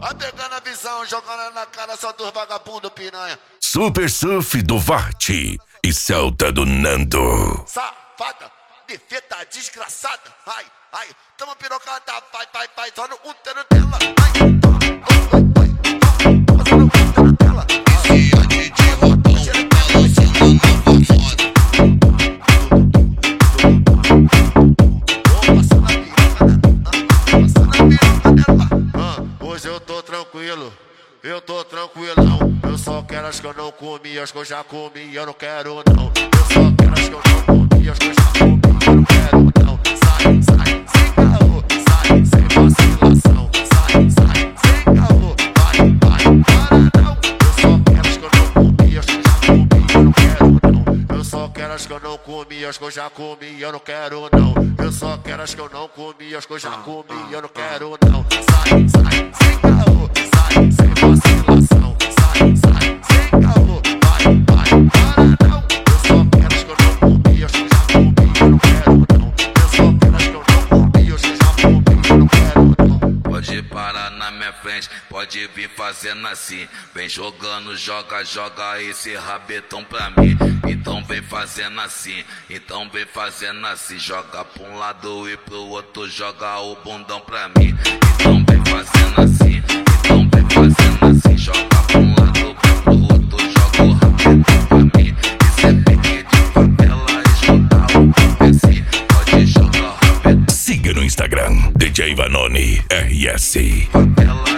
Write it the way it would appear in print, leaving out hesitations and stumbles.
Vai pegando a visão, jogando na cara só dos vagabundos piranha. Super Surf do Varte e Celta do Nando. Safada, defeta desgraçada. Ai, ai, tamo pirocada, vai, só no útero dela. Ai, só no útero dela. E a DJ Rodão balançando nova foda. Hoje eu tô tranquilão. Eu só quero as que eu não comi, as que eu já comi, eu não quero não. Eu só quero as que eu não comi, as que eu já comi, eu não quero não. Sai, sem caô, sai, sem vacilação. Sai, sem caô, vai, para não. Eu só quero as que eu não comi, as que eu já comi, eu não quero não. Eu só quero as que eu não comi, as que eu já comi, eu não quero não. Eu só quero as que eu não comi, as que eu já comi, eu não quero não. Sai, sem caô, sai, sem vacilação. Sai, sem caô, vai, para não. Eu só quero as que eu não comi, as que eu já comi, eu não quero não. Eu só quero as que eu não comi, as que eu já comi, eu não quero não. Pode parar na minha frente, pode vir fazendo assim. Vem jogando, joga esse rabetão pra mim. Então vem fazendo assim, joga pra um lado e pro outro, joga o bundão pra mim. Então vem fazendo assim, joga pra um lado e pro outro, joga o rabetão pra mim. Isso é pique de favela e jogar o PC, pode jogar o rabetão. Siga no Instagram, DJ Vanoni RS. Favela